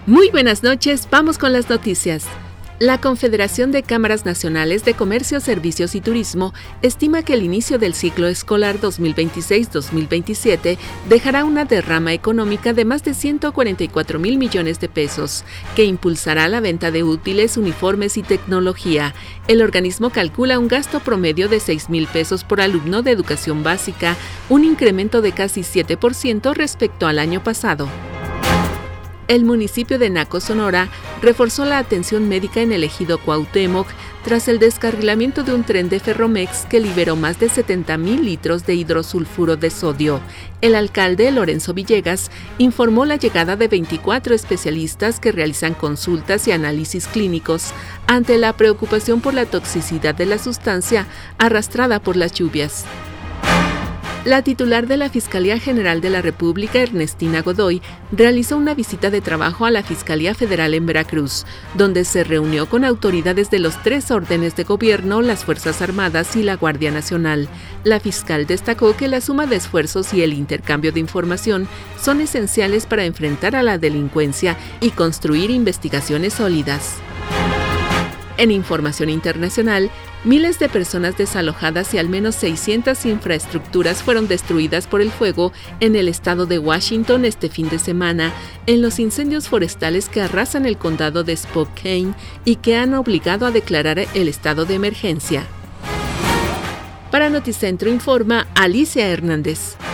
Muy buenas noches, vamos con las noticias. La Confederación de Cámaras Nacionales de Comercio, Servicios y Turismo estima que el inicio del ciclo escolar 2026-2027 dejará una derrama económica de más de 144 mil millones de pesos, que impulsará la venta de útiles, uniformes y tecnología. El organismo calcula un gasto promedio de 6 mil pesos por alumno de educación básica, un incremento de casi 7% respecto al año pasado. El municipio de Naco, Sonora, reforzó la atención médica en el ejido Cuauhtémoc tras el descarrilamiento de un tren de Ferromex que liberó más de 70,000 litros de hidrosulfuro de sodio. El alcalde, Lorenzo Villegas, informó la llegada de 24 especialistas que realizan consultas y análisis clínicos ante la preocupación por la toxicidad de la sustancia arrastrada por las lluvias. La titular de la Fiscalía General de la República, Ernestina Godoy, realizó una visita de trabajo a la Fiscalía Federal en Veracruz, donde se reunió con autoridades de los 3 órdenes de gobierno, las Fuerzas Armadas y la Guardia Nacional. La fiscal destacó que la suma de esfuerzos y el intercambio de información son esenciales para enfrentar a la delincuencia y construir investigaciones sólidas. En información internacional, miles de personas desalojadas y al menos 600 infraestructuras fueron destruidas por el fuego en el estado de Washington este fin de semana, en los incendios forestales que arrasan el condado de Spokane y que han obligado a declarar el estado de emergencia. Para Noticentro informa Alicia Hernández.